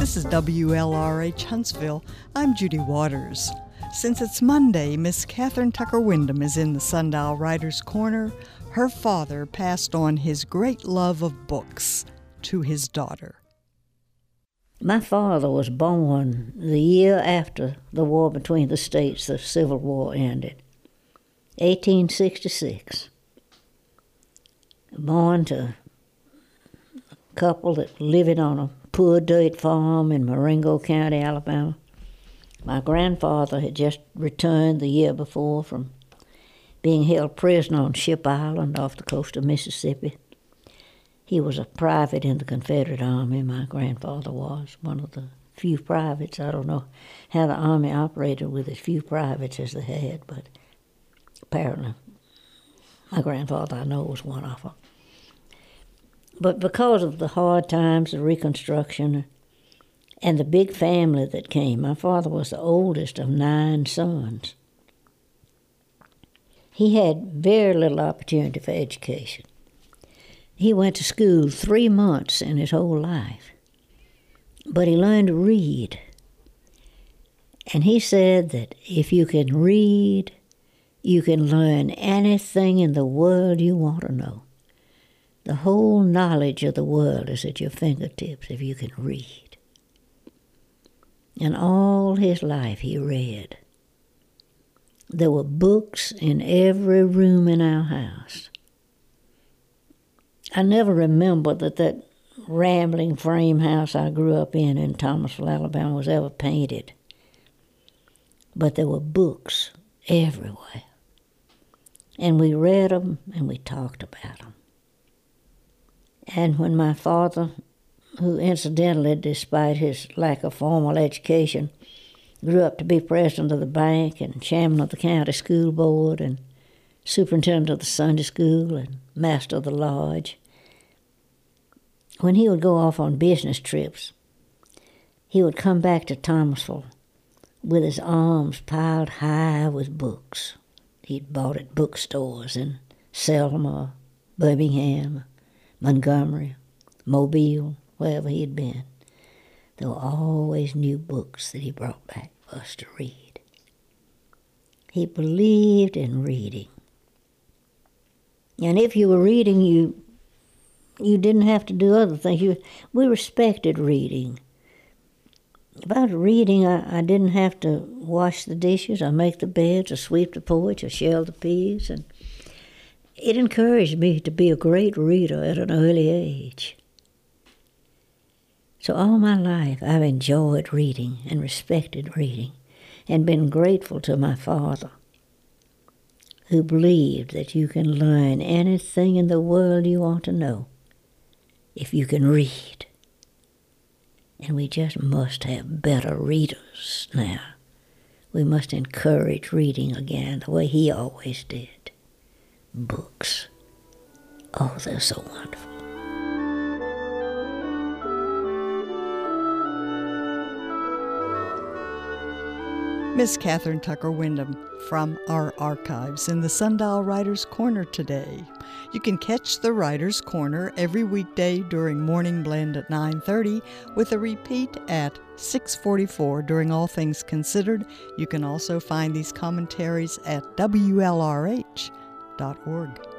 This is WLRH Huntsville. I'm Judy Waters. Since it's Monday, Miss Catherine Tucker Wyndham is in the Sundial Writers' Corner. Her father passed on his great love of books to his daughter. My father was born the year after the war between the states, the Civil War ended, 1866. Born to a couple that living on a poor dirt farm in Marengo County, Alabama. My grandfather had just returned the year before from being held prisoner on Ship Island off the coast of Mississippi. He was a private in the Confederate Army, my grandfather was, one of the few privates. I don't know how the Army operated with as few privates as they had, but apparently my grandfather, I know, was one of them. But because of the hard times, the Reconstruction, and the big family that came, my father was the oldest of 9 sons. He had very little opportunity for education. He went to school 3 months in his whole life, but he learned to read. And he said that if you can read, you can learn anything in the world you want to know. The whole knowledge of the world is at your fingertips if you can read. And all his life he read. There were books in every room in our house. I never remember that rambling frame house I grew up in Thomasville, Alabama, was ever painted. But there were books everywhere. And we read them and we talked about them. And when my father, who incidentally, despite his lack of formal education, grew up to be president of the bank and chairman of the county school board and superintendent of the Sunday school and master of the lodge, when he would go off on business trips, he would come back to Thomasville with his arms piled high with books he'd bought at bookstores in Selma, Birmingham, Montgomery, Mobile, wherever he had been. There were always new books that he brought back for us to read. He believed in reading. And if you were reading, you didn't have to do other things. We respected reading. About reading, I didn't have to wash the dishes, or make the beds, or sweep the porch, or shell the pigs, and it encouraged me to be a great reader at an early age. So all my life I've enjoyed reading and respected reading and been grateful to my father, who believed that you can learn anything in the world you want to know if you can read. And we just must have better readers now. We must encourage reading again the way he always did. Books. Oh, they're so wonderful. Miss Catherine Tucker Wyndham from our archives in the Sundial Writers' Corner today. You can catch the Writers' Corner every weekday during Morning Blend at 9:30 with a repeat at 6:44 during All Things Considered. You can also find these commentaries at WLRH.org.